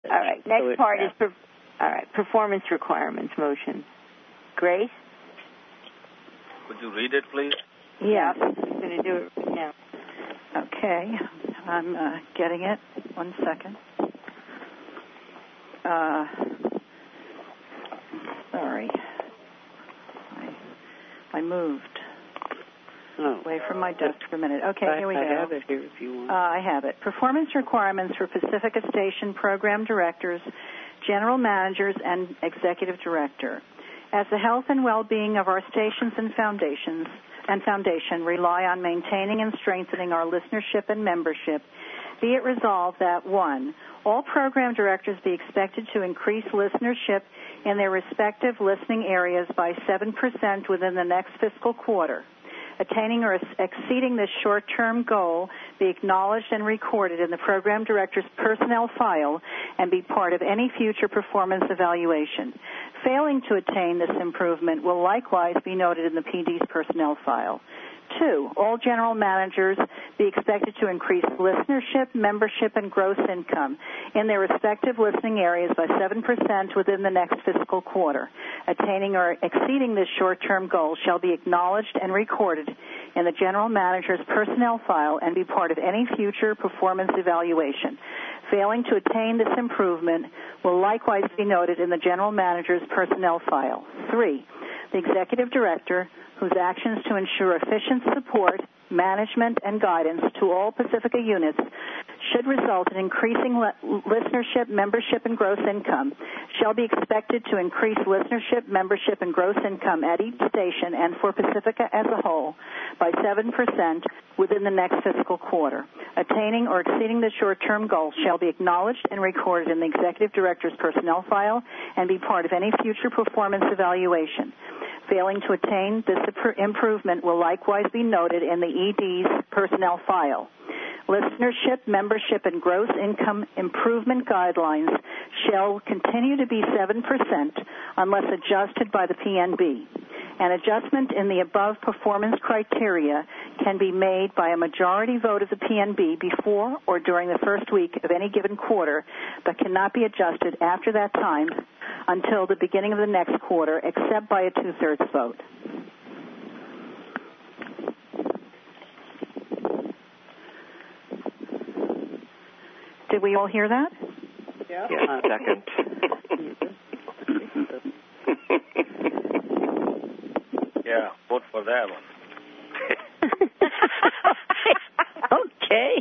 All right. Next part is performance requirements motion. Grace? Would you read it, please? Yeah, I'm going to do it right now. Okay. I'm getting it. 1 second. Sorry. I moved away from my desk for a minute. Okay, here we go. I have it here if you want. I have it. Performance requirements for Pacifica Station program directors, general managers, and executive director. As the health and well-being of our stations and foundation rely on maintaining and strengthening our listenership and membership, be it resolved that 1, all program directors be expected to increase listenership in their respective listening areas by 7% within the next fiscal quarter. Attaining or exceeding this short-term goal be acknowledged and recorded in the program director's personnel file and be part of any future performance evaluation. Failing to attain this improvement will likewise be noted in the PD's personnel file. 2, all general managers be expected to increase listenership, membership, and gross income in their respective listening areas by 7% within the next fiscal quarter. Attaining or exceeding this short-term goal shall be acknowledged and recorded in the general manager's personnel file and be part of any future performance evaluation. Failing to attain this improvement will likewise be noted in the general manager's personnel file. 3, the executive director, whose actions to ensure efficient support, management, and guidance to all Pacifica units should result in increasing listenership, membership, and gross income, shall be expected to increase listenership, membership, and gross income at each station and for Pacifica as a whole by 7% within the next fiscal quarter. Attaining or exceeding the short-term goal shall be acknowledged and recorded in the executive director's personnel file and be part of any future performance evaluation. Failing to attain this improvement will likewise be noted in the ED's personnel file. Listenership, membership, and gross income improvement guidelines shall continue to be 7% unless adjusted by the PNB. An adjustment in the above performance criteria can be made by a majority vote of the PNB before or during the first week of any given quarter, but cannot be adjusted after that time until the beginning of the next quarter, except by a 2/3 vote. Did we all hear that? Yeah. Second. Yeah, vote for that one. Okay.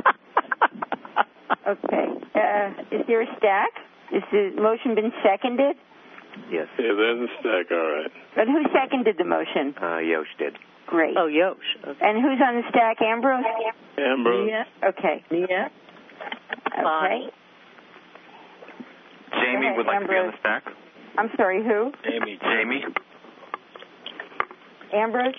Okay. Is there a stack? Is the motion been seconded? Yes. Yeah, there's a stack, all right. But who seconded the motion? Yosh did. Great. Oh, Yosh. Okay. And who's on the stack, Ambrose? Ambrose. Yeah. Okay. Yeah. Okay. Jamie would like to be on the stack. I'm sorry, who? Jamie. Ambrose?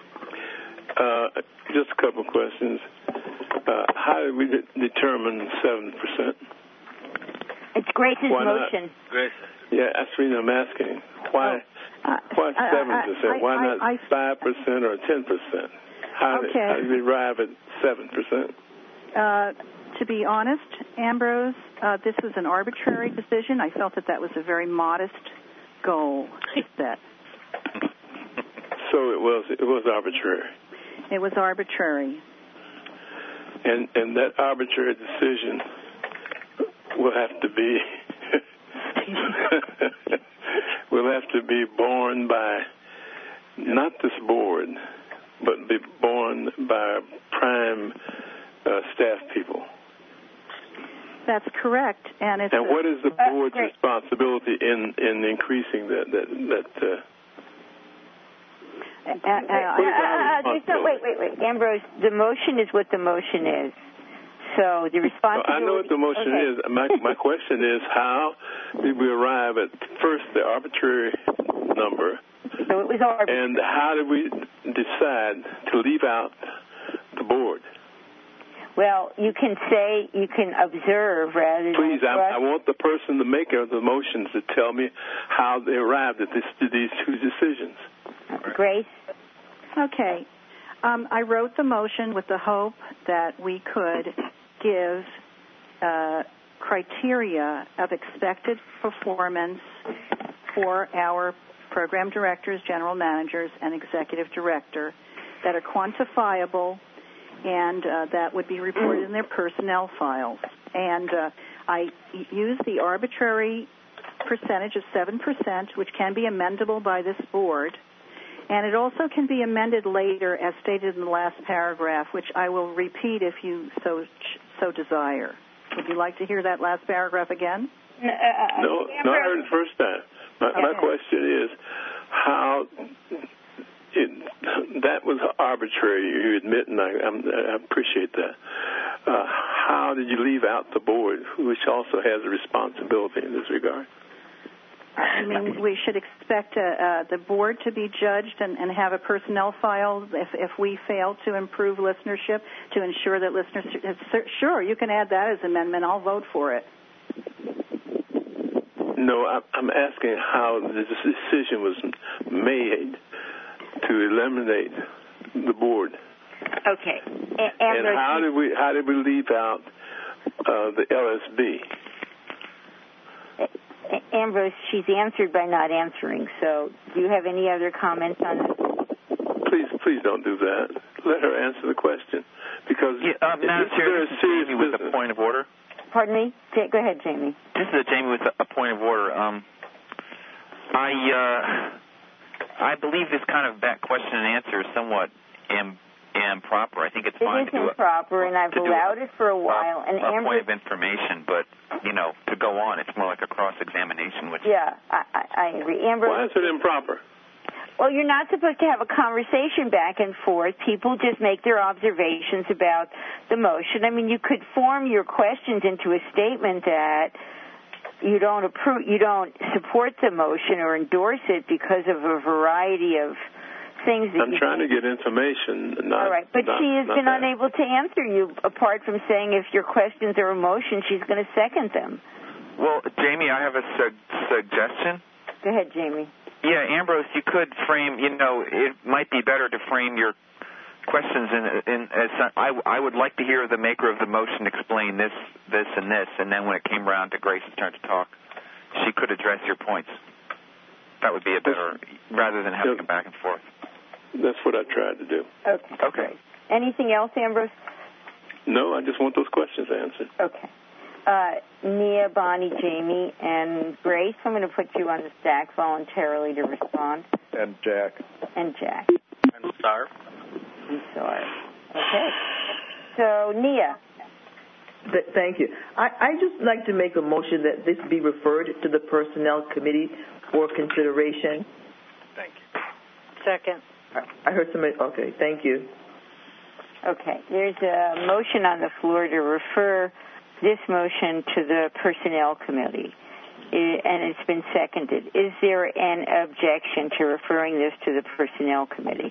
Just a couple of questions. How did we determine 7%? It's Grace's motion. Grace. Yeah, that's the reason I'm asking. Why 7%? Why not 5% or 10%? How did we arrive at 7%? To be honest, Ambrose, this was an arbitrary decision. I felt that was a very modest goal to set. So it was arbitrary. It was arbitrary. And that arbitrary decision will have to be borne by not this board, but be borne by prime staff people. That's correct, and what is the board's responsibility in increasing that? Wait. Ambrose, the motion is what the motion is. So the responsibility... I know what the motion is. My question is, how did we arrive at first the arbitrary number? So it was arbitrary. And how did we decide to leave out the board? Well, you can observe rather than... Please, I want the person, the maker of the motions, to tell me how they arrived at these two decisions. Grace? Okay. I wrote the motion with the hope that we could give criteria of expected performance for our program directors, general managers, and executive director that are quantifiable and that would be reported in their personnel files. And I use the arbitrary percentage of 7%, which can be amendable by this board. And it also can be amended later, as stated in the last paragraph, which I will repeat if you so desire. Would you like to hear that last paragraph again? No, I heard it the first time. My question is, how that was arbitrary, you admit, and I appreciate that. How did you leave out the board, which also has a responsibility in this regard? I mean, we should expect the board to be judged and have a personnel file if we fail to improve listenership, to ensure that listeners... Sure, you can add that as amendment. I'll vote for it. No, I'm asking how this decision was made to eliminate the board. Okay. And how did we leave out the LSB? Ambrose, she's answered by not answering. So, do you have any other comments on this? Please don't do that. Let her answer the question, because Madam Chair, this is Jamie with a point of order. Pardon me? Go ahead, Jamie. This is Jamie with a point of order. I believe this kind of question and answer is somewhat improper. I think it's fine to do it. It is improper, and I've allowed it for a while. And a point of information, but, to go on, it's more like a cross-examination. Yeah, I agree. Amber, why is it improper? Well, you're not supposed to have a conversation back and forth. People just make their observations about the motion. I mean, you could form your questions into a statement that you don't support the motion or endorse it because of a variety of things that I'm trying to get information. All right, but she has been unable to answer you, apart from saying if your questions are a motion, she's going to second them. Well, Jamie, I have a suggestion. Go ahead, Jamie. Yeah, Ambrose, you could frame, it might be better to frame your questions as I would like to hear the maker of the motion explain this, and this, and then when it came around to Grace's turn to talk, she could address your points. That would be a better, rather than having a back and forth. That's what I tried to do. Okay. Anything else, Ambrose? No, I just want those questions answered. Okay. Nia, Bonnie, Jamie, and Grace, I'm going to put you on the stack voluntarily to respond. And Jack. And Sarv. Okay. So, Nia. Thank you. I just like to make a motion that this be referred to the Personnel Committee for consideration. Thank you. Second. I heard somebody. Okay, thank you. Okay. There's a motion on the floor to refer this motion to the Personnel Committee, and it's been seconded. Is there an objection to referring this to the Personnel Committee?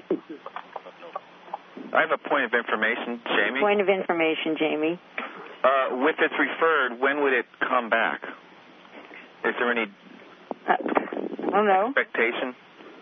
I have a point of information, Jamie. Point of information, Jamie. With this referred, when would it come back? Is there any expectation?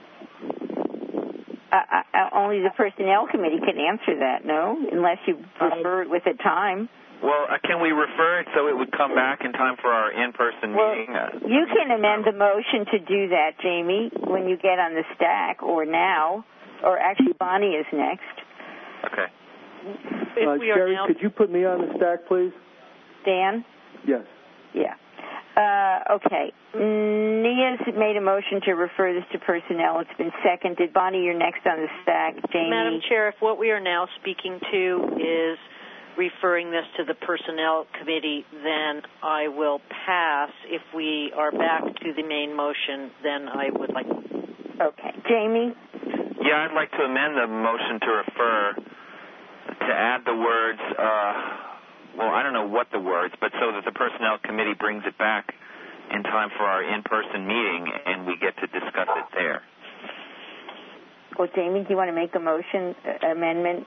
Only the Personnel Committee can answer that, no? Unless you refer it with a time. Well, can we refer it so it would come back in time for our in-person meeting? You can amend the motion to do that, Jamie, when you get on the stack, or now. Or actually, Bonnie is next. Okay. Sherry, could you put me on the stack, please? Dan? Yes. Yeah. Okay. Nia's made a motion to refer this to personnel. It's been seconded. Bonnie, you're next on the stack. Jamie? Madam Chair, if what we are now speaking to is referring this to the Personnel Committee, then I will pass. If we are back to the main motion, then I would like... Okay. Jamie? Yeah, I'd like to amend the motion to refer to add the words, I don't know what the words, but so that the Personnel Committee brings it back in time for our in-person meeting and we get to discuss it there. Well, Jamie, do you want to make a motion amendment?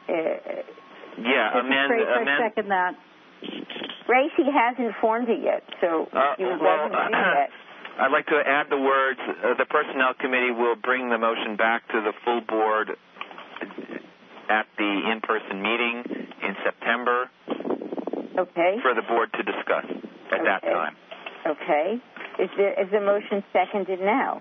Amend. Second that. Gracie hasn't formed it yet, so you would like to do that. I'd like to add the words, the Personnel Committee will bring the motion back to the full board at the in-person meeting in September for the board to discuss. at that time. Okay. Is the motion seconded now?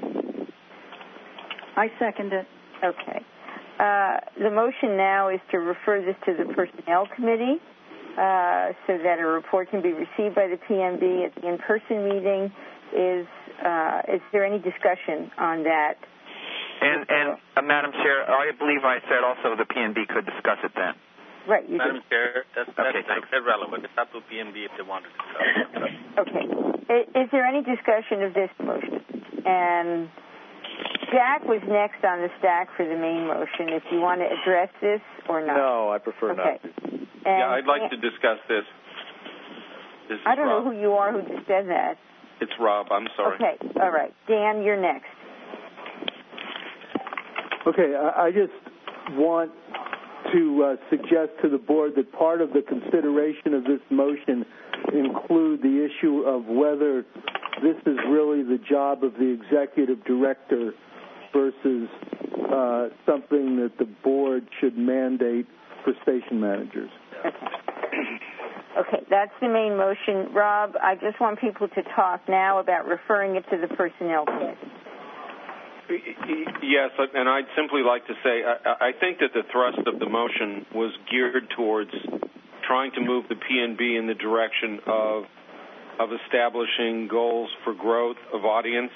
I second it. Okay. The motion now is to refer this to the Personnel Committee so that a report can be received by the PMB at the in-person meeting. Is there any discussion on that? And Madam Chair, I believe I said also the PNB could discuss it then. Right. You Madam Chair, that's okay, irrelevant. It's up to PNB if they want to discuss it. Okay. Is there any discussion of this motion? And Jack was next on the stack for the main motion. If you want to address this or not. No, I prefer not to. Yeah, I'd like to discuss this. This is I don't Rob. know who you are who just said that. It's Rob. I'm sorry. Okay. All right. Dan, you're next. Okay. I just want to suggest to the board that part of the consideration of this motion include the issue of whether this is really the job of the executive director versus something that the board should mandate for station managers. Okay, that's the main motion. Rob, I just want people to talk now about referring it to the Personnel Committee. Yes, and I'd simply like to say I think that the thrust of the motion was geared towards trying to move the PNB in the direction of establishing goals for growth of audience.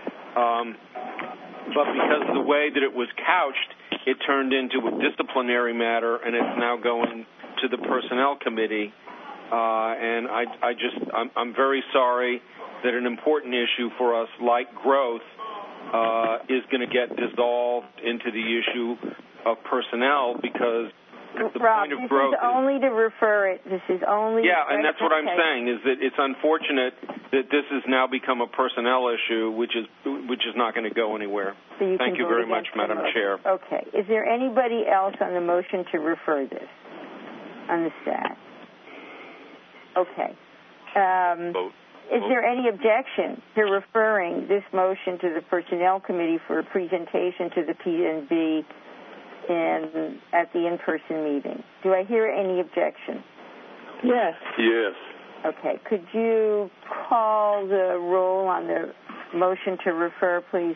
But because of the way that it was couched, it turned into a disciplinary matter, and it's now going to the Personnel Committee. And I'm very sorry that an important issue for us, like growth, is going to get dissolved into the issue of personnel because the Rob, point of growth this is only to refer it. This is only. Yeah, and that's what I'm saying is that it's unfortunate that this has now become a personnel issue, which is not going to go anywhere. So Thank you very much, Madam Chair. Okay. Is there anybody else on the motion to refer this on the staff? Okay. Vote. Is there any objection to referring this motion to the Personnel Committee for a presentation to the PNB at the in-person meeting? Do I hear any objection? Yes. Yes. Okay. Could you call the roll on the motion to refer, please?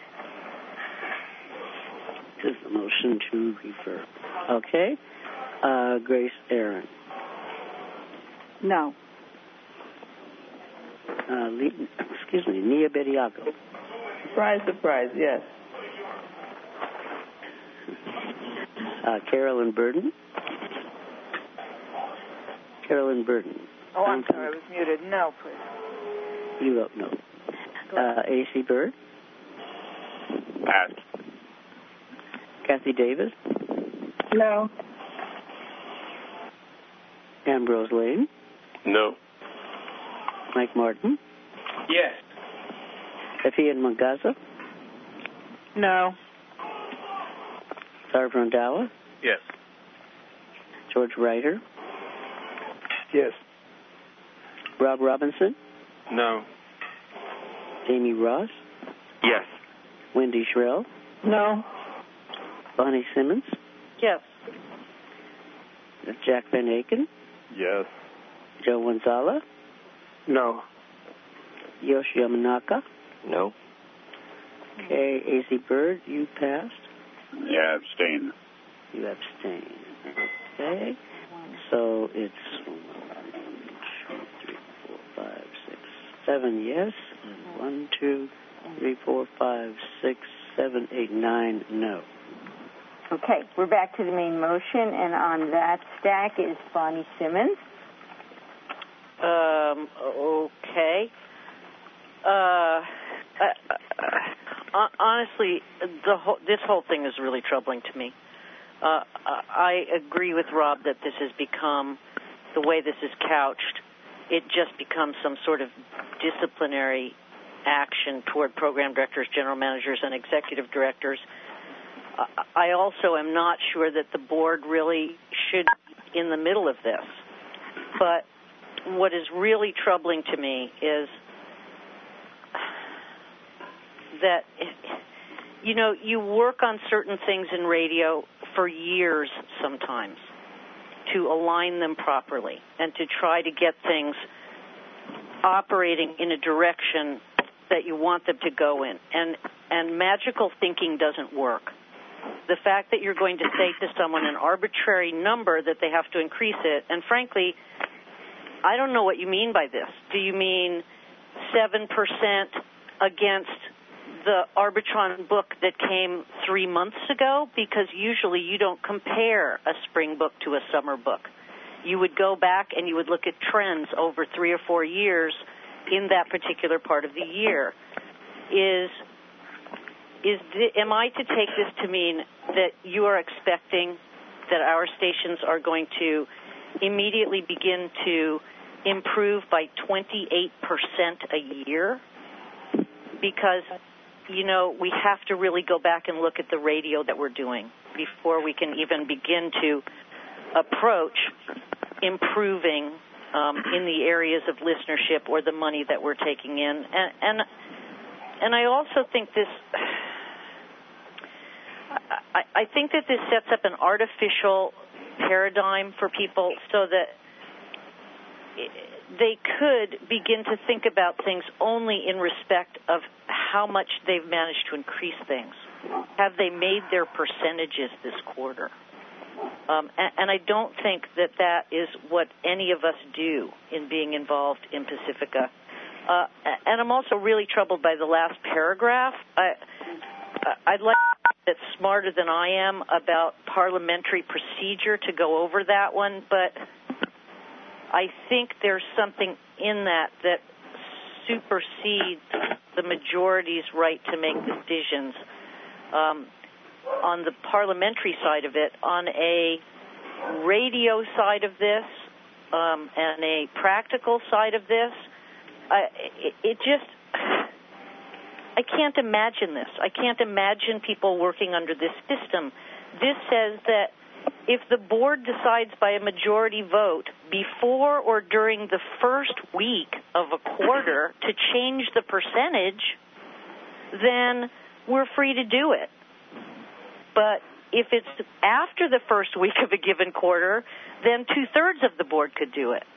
This is the motion to refer. Okay. Grace Aaron. No. Nia Bediaco. Surprise, yes. Carolyn Burden. Oh, I'm sorry, I was muted. No, please. You vote no. A.C. Bird. Pass. Kathy Davis. No. Ambrose Lane. No. Mike Martin. Yes. Efian Mangaza. No. Sarv Randhawa. Yes. George Ryder. Yes. Rob Robinson. No. Jamie Ross. Yes. Wendy Shrell. No. Bonnie Simmons. Yes. Jack Van Aken. Yes. Joe Wanzala. No. Yoshi Yamanaka. No. Okay, A.C. Bird, you passed. Yeah, abstain. You abstain. Okay. So it's 1, 2, 3, 4, 5, 6, 7 yes. 1, 2, 3, 4, 5, 6, 7, 8, 9 no. Okay, we're back to the main motion, and on that stack is Bonnie Simmons. Okay. Honestly, this whole thing is really troubling to me. I agree with Rob that this has become, the way this is couched, it just becomes some sort of disciplinary action toward program directors, general managers, and executive directors. I also am not sure that the board really should be in the middle of this. But what is really troubling to me is that, you know, you work on certain things in radio for years sometimes to align them properly and to try to get things operating in a direction that you want them to go in. And magical thinking doesn't work. The fact that you're going to say to someone an arbitrary number that they have to increase it, and frankly, I don't know what you mean by this. Do you mean 7% against the Arbitron book that came 3 months ago? Because usually you don't compare a spring book to a summer book. You would go back and you would look at trends over 3 or 4 years in that particular part of the year. Am I to take this to mean that you are expecting that our stations are going to immediately begin to improve by 28% a year? Because, we have to really go back and look at the radio that we're doing before we can even begin to approach improving in the areas of listenership or the money that we're taking in. And I also think this, I think that this sets up an artificial paradigm for people so that they could begin to think about things only in respect of how much they've managed to increase things. Have they made their percentages this quarter? And I don't think that is what any of us do in being involved in Pacifica. And I'm also really troubled by the last paragraph. I'd like that's smarter than I am about parliamentary procedure to go over that one, but I think there's something in that supersedes the majority's right to make decisions. On the parliamentary side of it, on a radio side of this, and a practical side of this, I can't imagine this. I can't imagine people working under this system. This says that if the board decides by a majority vote before or during the first week of a quarter to change the percentage, then we're free to do it. But if it's after the first week of a given quarter, then 2/3 of the board could do it.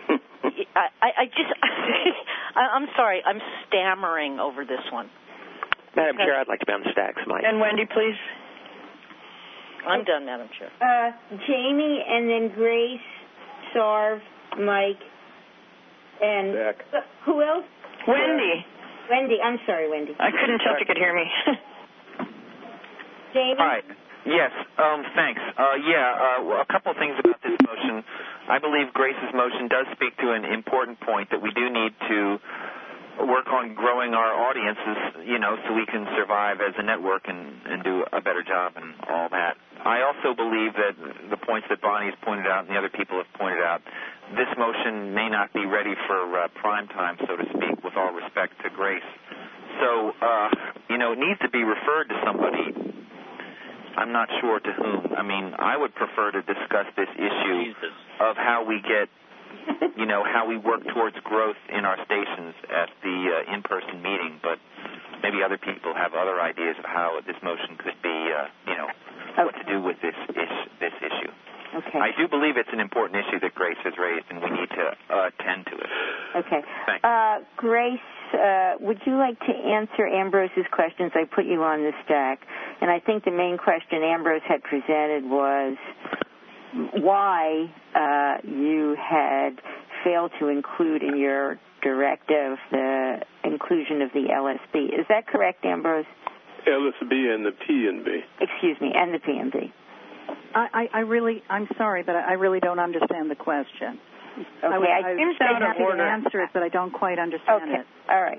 I'm sorry, I'm stammering over this one. Madam Chair, I'd like to be on the stacks, Mike. And Wendy, please. I'm done, Madam Chair. Jamie, and then Grace, Sarv, Mike, and Zach. Who else? Wendy. Wendy, I'm sorry, Wendy. I couldn't tell if you could hear me. Jamie? Hi. Yes, thanks. A couple of things about this motion. I believe Grace's motion does speak to an important point that we do need to work on growing our audiences, so we can survive as a network and do a better job and all that. I also believe that the points that Bonnie's pointed out and the other people have pointed out, this motion may not be ready for prime time, so to speak, with all respect to Grace. So, it needs to be referred to somebody. I'm not sure to whom. I mean, I would prefer to discuss this issue of how we get, how we work towards growth in our stations at the in-person meeting, but maybe other people have other ideas of how this motion could be, what to do with this issue. Okay. I do believe it's an important issue that Grace has raised, and we need to attend to it. Okay. Thanks. Grace, would you like to answer Ambrose's questions? I put you on the stack, and I think the main question Ambrose had presented was why you had failed to include in your directive the inclusion of the LSB. Is that correct, Ambrose? LSB and the PNB. Excuse me, and the PNB. I'm sorry, but I really don't understand the question. Okay, I'm happy to answer it, but I don't quite understand it. All right.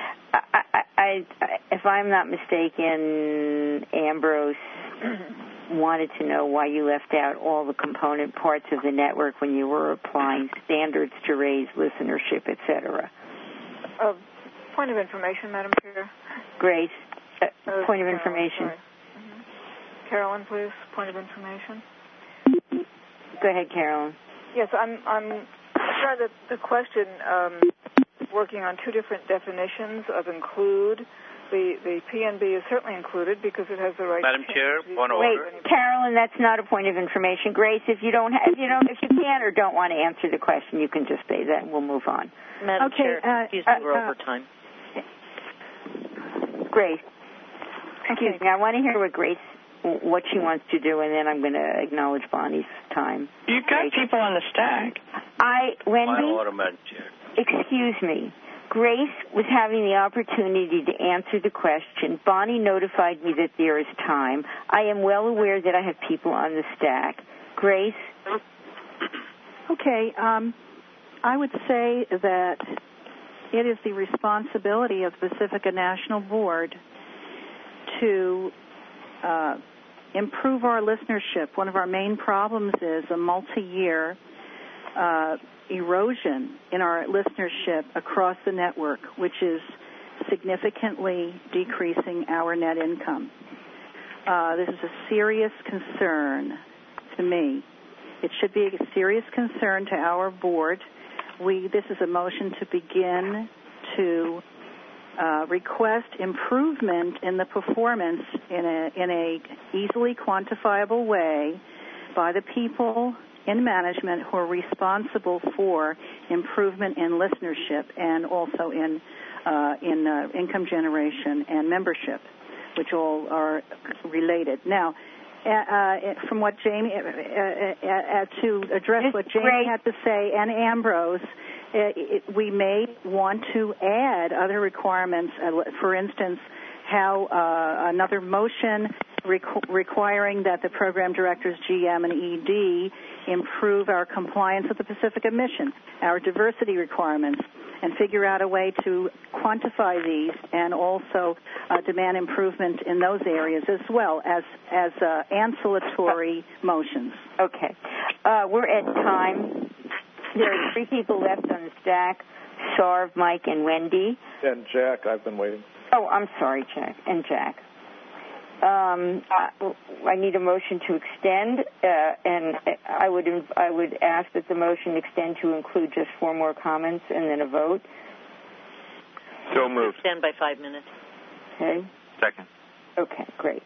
If I'm not mistaken, Ambrose wanted to know why you left out all the component parts of the network when you were applying standards to raise listenership, et cetera. Point of information, Madam Chair. Grace, point of information. Carolyn, please. Point of information. Go ahead, Carolyn. Yes, I'm sure that the question working on two different definitions of include. The PNB is certainly included because it has the right. Madam Chair, point of order. Wait, Carolyn, that's not a point of information. Grace, if you can or don't want to answer the question, you can just say that, and we'll move on. Madam Chair, excuse me, we're over time. Grace, excuse me. I want to hear what she wants to do, and then I'm going to acknowledge Bonnie's time. You've got people on the stack. Wendy. Point of order, Madam Chair. Excuse me. Grace was having the opportunity to answer the question. Bonnie notified me that there is time. I am well aware that I have people on the stack. Grace? Okay. I would say that it is the responsibility of the Pacifica National Board to improve our listenership. One of our main problems is a multi-year erosion in our listenership across the network, which is significantly decreasing our net income. This is a serious concern to me. It should be a serious concern to our board. This is a motion to begin to request improvement in the performance in a easily quantifiable way by the people in management who are responsible for improvement in listenership and also in income generation and membership, which all are related. Now, from what Jamie, to address what Jamie had to say, and Ambrose, we may want to add other requirements. For instance, how another motion requiring that the program directors, GM and ED, improve our compliance with the Pacifica mission, our diversity requirements, and figure out a way to quantify these and also demand improvement in those areas as well as ancillary motions. Okay. We're at time. There are three people left on the stack, Sarv, Mike, and Wendy. And Jack, I've been waiting. Oh, I'm sorry, Jack. And Jack. I need a motion to extend, and I would ask that the motion extend to include just 4 more comments and then a vote. So moved. Extend by 5 minutes. Okay. Second. Okay, great.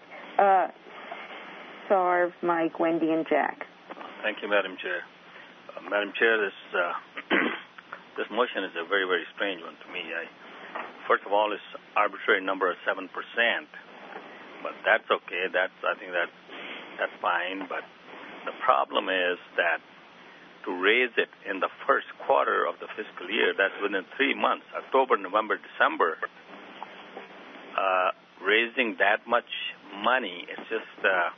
Sarv, Mike, Wendy, and Jack. Thank you, Madam Chair. Madam Chair, this motion is a very, very strange one to me. First of all, it's arbitrary number of 7%. But that's okay. I think that's fine. But the problem is that to raise it in the first quarter of the fiscal year, that's within 3 months, October, November, December, raising that much money, it's just,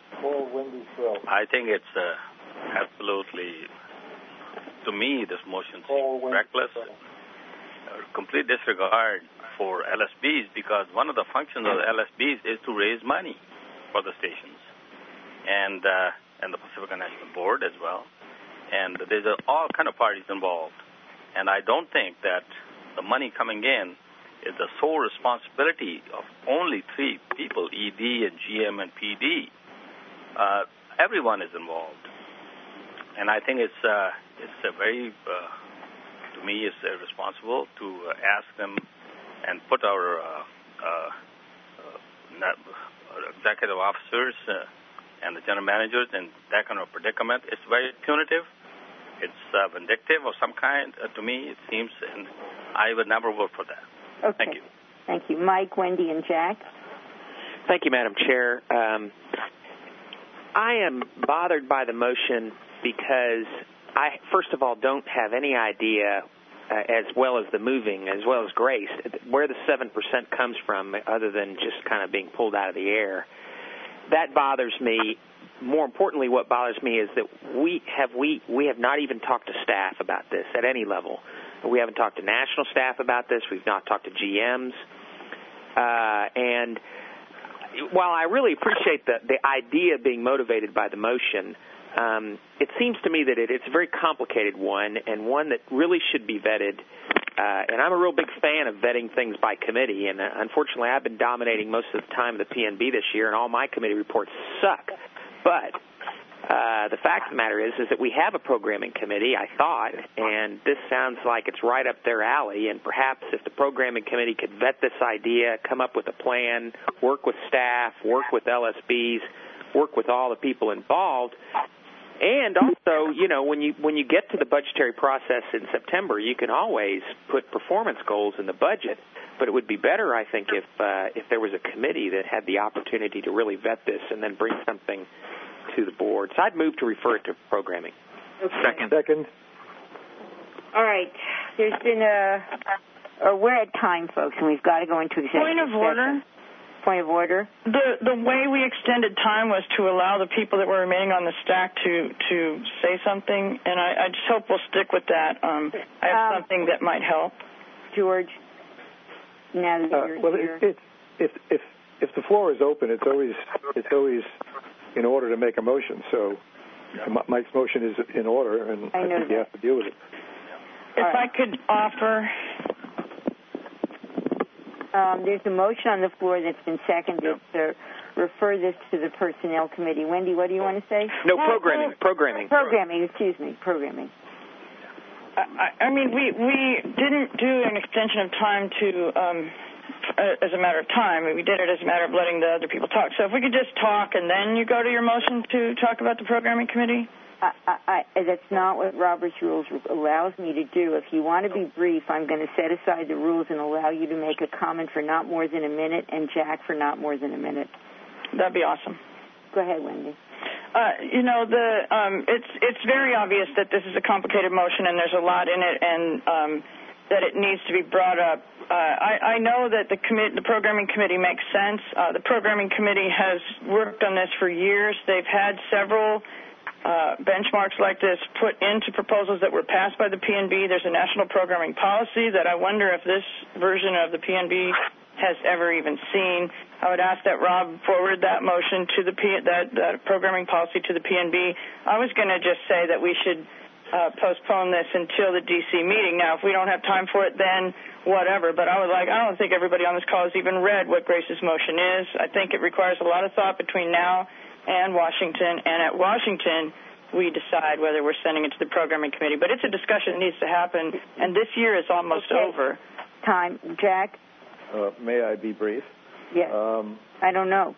I think it's absolutely, to me, this motion seems reckless, complete disregard for LSBs, because one of the functions of the LSBs is to raise money for the stations and the Pacifica National Board as well. And there's all kind of parties involved. And I don't think that the money coming in is the sole responsibility of only 3 people, ED and GM and PD. Everyone is involved. And I think it's a very, to me, it's irresponsible to ask them and put our executive officers and the general managers in that kind of predicament. It's very punitive. It's vindictive of some kind. To me, it seems, and I would never vote for that. Okay. Thank you. Thank you. Mike, Wendy, and Jack. Thank you, Madam Chair. I am bothered by the motion because I, first of all, don't have any idea, as well as the moving, as well as Grace, where the 7% comes from other than just kind of being pulled out of the air. That bothers me. More importantly, what bothers me is that we have not even talked to staff about this at any level. We haven't talked to national staff about this. We've not talked to GMs. And while I really appreciate the idea being motivated by the motion, it seems to me that it's a very complicated one and one that really should be vetted. And I'm a real big fan of vetting things by committee. And unfortunately, I've been dominating most of the time of the PNB this year, and all my committee reports suck. But The fact of the matter is that we have a programming committee, I thought, and this sounds like it's right up their alley, and perhaps if the programming committee could vet this idea, come up with a plan, work with staff, work with LSBs, work with all the people involved, and also, you know, when you get to the budgetary process in September, you can always put performance goals in the budget, but it would be better, I think, if there was a committee that had the opportunity to really vet this and then bring something to the board. So I'd move to refer it to programming. Okay. Second. All right. There's been we're at time, folks, and we've got to go into executive Point of order. Point of order. The way we extended time was to allow the people that were remaining on the stack to say something, and I just hope we'll stick with that. I have something that might help. George, now that you're here. If the floor is open, it's always in order to make a motion. So Mike's motion is in order, and I think you have to deal with it. If I could offer. There's a motion on the floor that's been seconded to refer this to the Personnel Committee. Wendy, what do you want to say? No, programming. Programming, excuse me, programming. I mean, we didn't do an extension of time to as a matter of time. We did it as a matter of letting the other people talk. So if we could just talk and then you go to your motion to talk about the Programming Committee? That's not what Robert's Rules allows me to do. If you want to be brief, I'm going to set aside the rules and allow you to make a comment for not more than a minute and Jack for not more than a minute. That'd be awesome. Go ahead, Wendy. You know, it's very obvious that this is a complicated motion and there's a lot in it, and that it needs to be brought up. I know that the Programming Committee makes sense. The Programming Committee has worked on this for years. They've had several benchmarks like this put into proposals that were passed by the PNB. There's a national programming policy that I wonder if this version of the PNB has ever even seen. I would ask that Rob forward that motion to that programming policy to the PNB. I was going to just say that we should postpone this until the D.C. meeting. Now, if we don't have time for it, then whatever. But I don't think everybody on this call has even read what Grace's motion is. I think it requires a lot of thought between now and Washington, and at Washington, we decide whether we're sending it to the Programming Committee. But it's a discussion that needs to happen, and this year is almost over. Time. Jack? May I be brief? Yes. I don't know.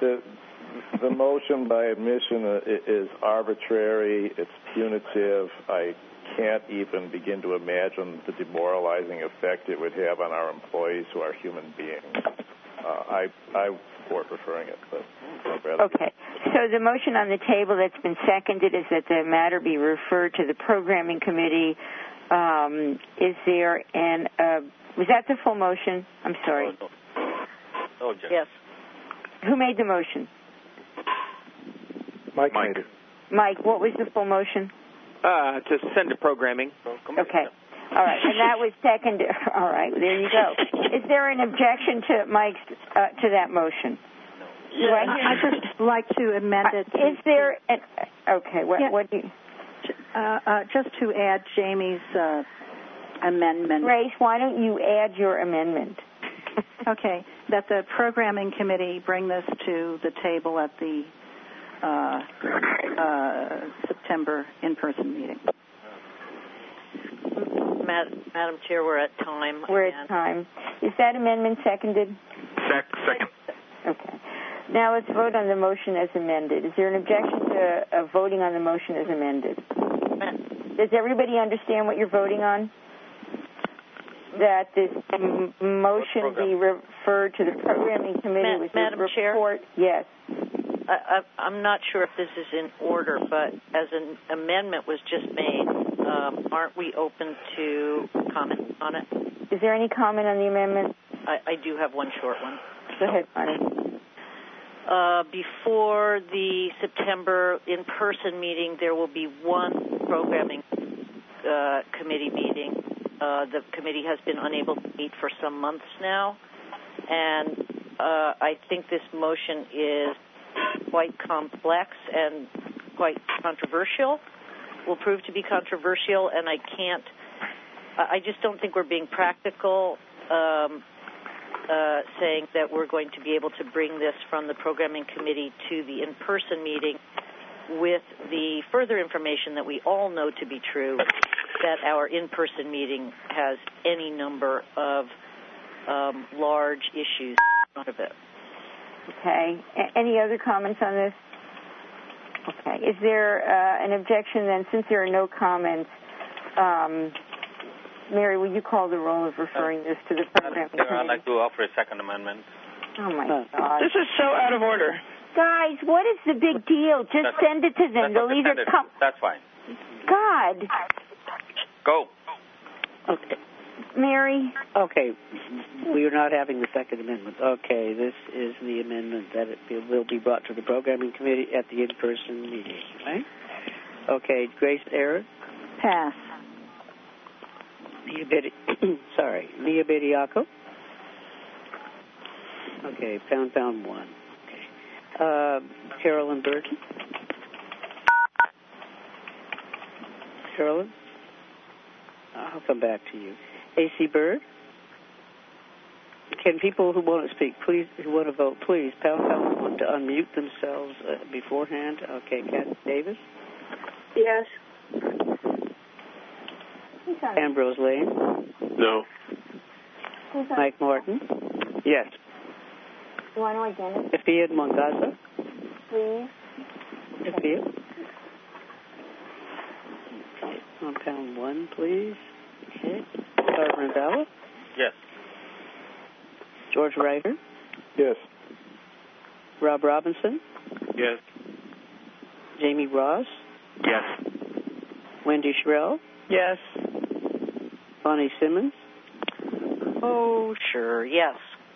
The motion by admission is arbitrary. It's punitive. I can't even begin to imagine the demoralizing effect it would have on our employees who are human beings. I support referring it, but I'd rather. Okay. So the motion on the table that's been seconded is that the matter be referred to the Programming Committee. Is there was that the full motion? I'm sorry. No, yes. Who made the motion? Mike made it. Mike, what was the full motion? To send to programming. Okay. All right, and that was seconded. All right, there you go. Is there an objection to Mike's to that motion? Yeah, I'd just like to amend it. Is there an okay? What do you? Just to add Jamie's amendment. Grace, why don't you add your amendment? Okay, that the Programming Committee bring this to the table at the September in-person meeting. Madam Chair, we're at time. We're at time. Is that amendment seconded? Second. Okay. Now let's vote on the motion as amended. Is there an objection to voting on the motion as amended? Does everybody understand what you're voting on? That this motion be referred to the Programming Committee with Madam report? Chair? Yes. I'm not sure if this is in order, but as an amendment was just made, aren't we open to comment on it? Is there any comment on the amendment? I do have one short one. Go ahead, Bonnie. Before the September in-person meeting, there will be one Programming Committee meeting. The committee has been unable to meet for some months now, and I think this motion is quite complex and quite controversial, will prove to be controversial, and I just don't think we're being practical saying that we're going to be able to bring this from the Programming Committee to the in-person meeting with the further information that we all know to be true, that our in-person meeting has any number of large issues in front of it. Okay. Any other comments on this? Okay. Is there an objection then? Since there are no comments, Mary, will you call the roll of referring this to the programming committee? I'd like to offer a second amendment. Oh, my God. This is so out of order. Guys, what is the big deal? Just send it to them. They'll either come. That's fine. God. Go. Okay. Mary? Okay. We are not having the second amendment. Okay. This is the amendment that it will be brought to the programming committee at the in-person meeting, right? Okay. Grace Aaron? Pass. Nia Bediaco? Okay. Pound 1. Okay. Carolyn Burton? Carolyn? I'll come back to you. A.C. Bird? Can people who want to speak, please, who want to vote, please, pound 1 to unmute themselves beforehand. Okay, Kat Davis? Yes. Ambrose Lane? No. Mike Martin? Yes. You want to identify? Efia Mongaza? Please. Efia? On pound 1, please. Okay. Barbara Bella? Yes. George Ryder? Yes. Rob Robinson? Yes. Jamie Ross? Yes. Wendy Shrell? Yes. Bonnie Simmons? Oh, sure, yes.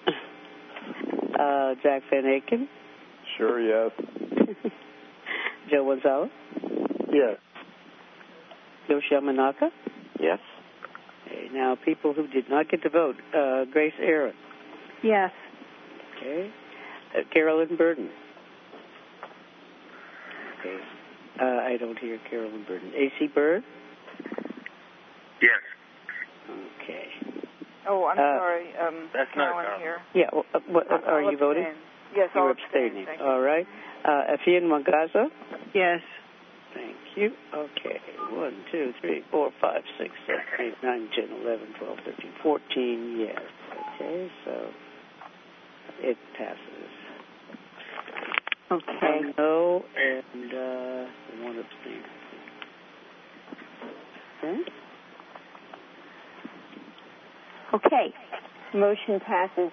Jack Van Aken? Sure, yes. Joe Gonzalez? Yes. Yoshia Manaka? Yes. Okay, now people who did not get to vote. Grace Aaron? Yes. Okay. Carolyn Burden? Okay. I don't hear Carolyn Burden. A.C. Bird? Yes. Okay. Oh, I'm sorry. That's not Carolyn here. Yeah. Are you voting? Yes, You're I'll abstaining. abstain. All right. Efia Mongaza? Yes. Thank you. Okay. 1, 2, 3, 4, 5, 6, 7, 8, 9, 10, 11, 12, 13, 14. Yes. Okay. So it passes. Okay. No, and 1 abstain. Okay. Okay. Motion passes.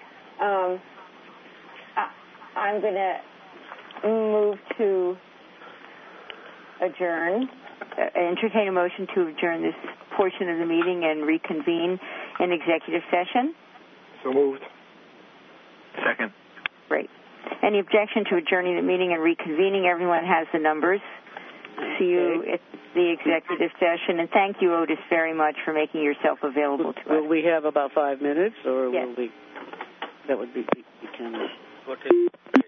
I'm going to move to adjourn, entertain a motion to adjourn this portion of the meeting and reconvene in executive session. So moved. Second. Great. Any objection to adjourning the meeting and reconvening? Everyone has the numbers. See you at the executive session. And thank you, Otis, very much for making yourself available to us. Will we have about 5 minutes, or yes. will we? That would be 10 minutes.